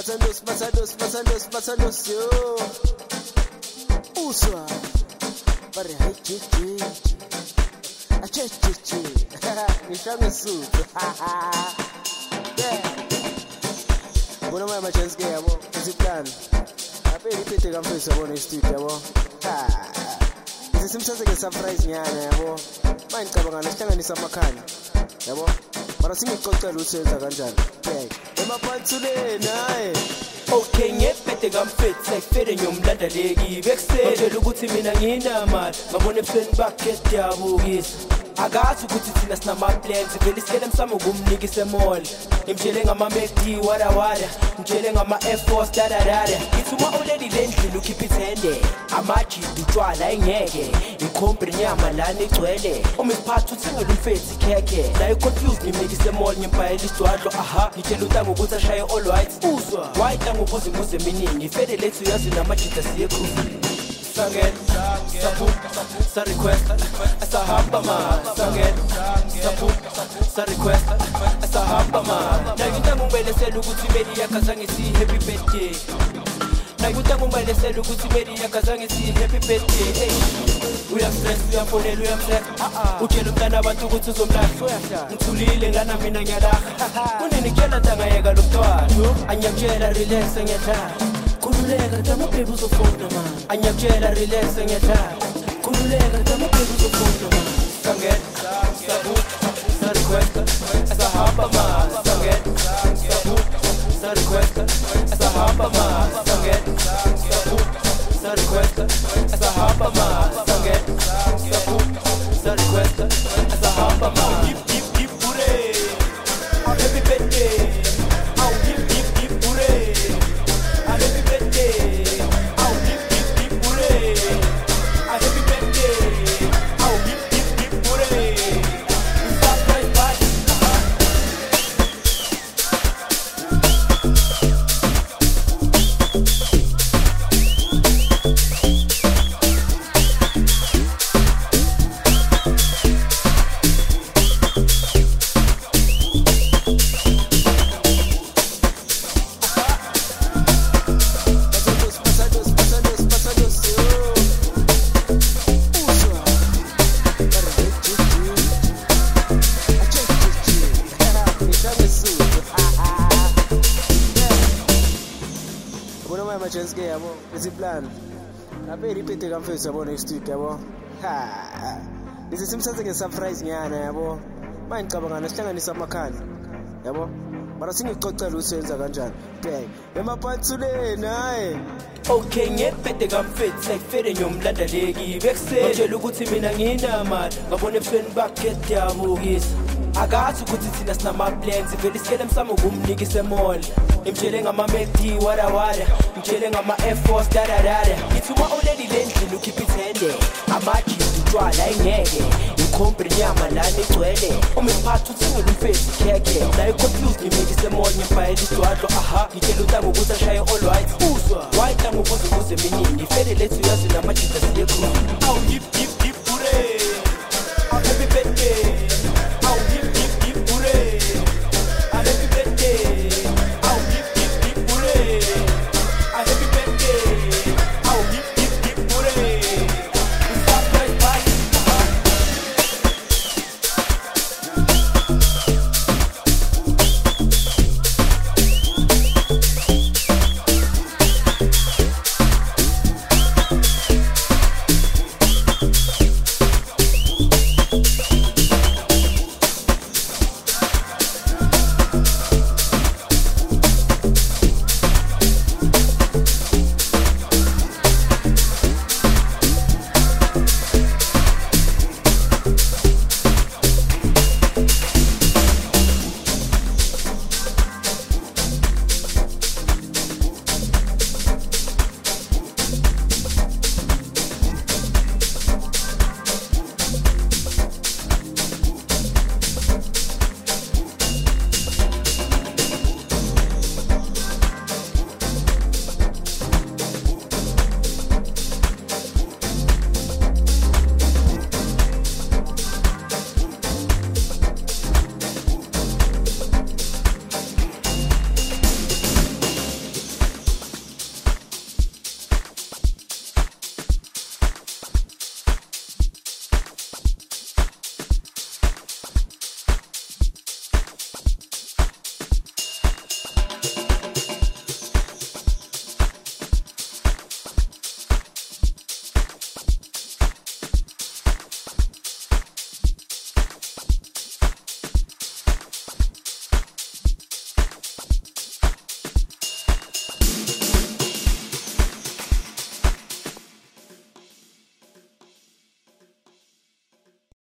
Matandus, yo. Uswa. Bari hai chichi. Achichichi. Nishame suit. Yeah. Bona mama chance ke yabo. Isiplan. Ape repeat kamfisa bona studio yabo. Isimthathe ke surprise nyana yabo. Manje cabanga nesihlanganisa amakhani. Yabo. Mara singixoxela usenza kanjani. Emaphathuleni hayi. Okay, ngephethe kamfethi sekufere nyomlandaleki bekusele ukuthi mina nginamali ngabona ebusweni bakhe diyabukisa akazi ukuthi thina sinama-plans vele isikele msamo ukumnika isemall ngimtshele ngama-MacD wada ngimtshele ngama-Air Force dadadada ngithi uma uleli le ndlini ukhipha ithende amajidi utshwala engeke ikhombri nyama lana igcwele uma isiphatha uthingela umfethi khekhe naye confused ngimnika isemall ngimbhayela isidwadlo ngitshela utango ukuthi ashaye all white uzwa wayitanga ukuze imbuze eminingi ifede lethu uyazi namajidi asiyekhuzi Sangel, sapu, sa request, sa hamba ma. Sangel, sapu, sa request, sa hamba ma. Nagita ngumbelesela ukuthi meli yakazange si happy birthday. Nagita ngumbelesela ukuthi meli yakazange si happy birthday. Uyamstress, uyamfonela, uyamstress. Utshela umntana abantu ukuthi uzomlahle. Ngithulile ngana mina ngiyalaha. Kunini kuyela tangayeka lo mntwana. Anyamtshela relax ngiyadlala. Kululeka tama baby uzofona man anyakutshela relax ngiyadlala kululeka tama baby uzofona man Sangel sabu sa request asahamba man Sangel sabu sa request asahamba man Sangel sabu sa request asahamba man Sangel sabu sa request asahamba man hip hooray happy birthday hip hooray happy birthday, oh hip hooray! Happy birthday, oh hip hooray! Surprise party. Chance yabo isiplan ape repeat kamfisa yabo next week yabo lesi simthathe ngesurprise nyana yabo manje cabanga nesihlanganisa amakhani yabo mara singixoxela usenza kanjani bheke emaphathuleni hayi Okay, ngephethe kamfethi sekufere nyomlandaleki bekusele ngitshela ukuthi mina nginamali ngabona ebusweni bakhe diyabukisa akazi ukuthi thina sinama-plans vele isikele msamo ukumnika isemall ngimtshele ngama-MacD wada ngimtshele ngama-Air Force dadadada ngithi uma uleli le ndlini ukhipha ithende amajidi utshwala engeke ikhombri nyama lana igcwele uma isiphatha uthingela umfethi khekhe naye confused ngimnika isemall ngimbhayela isidwadlo ngitshela utango ukuthi ashaye all white uzwa wayitanga ukuze imbuze eminingi ifede lethu uyazi namajidi asiyekhuzi awu hip hooray happy birthday oh hip hooray happy birthday oh hip hooray happy birthday oh hip hooray surprise party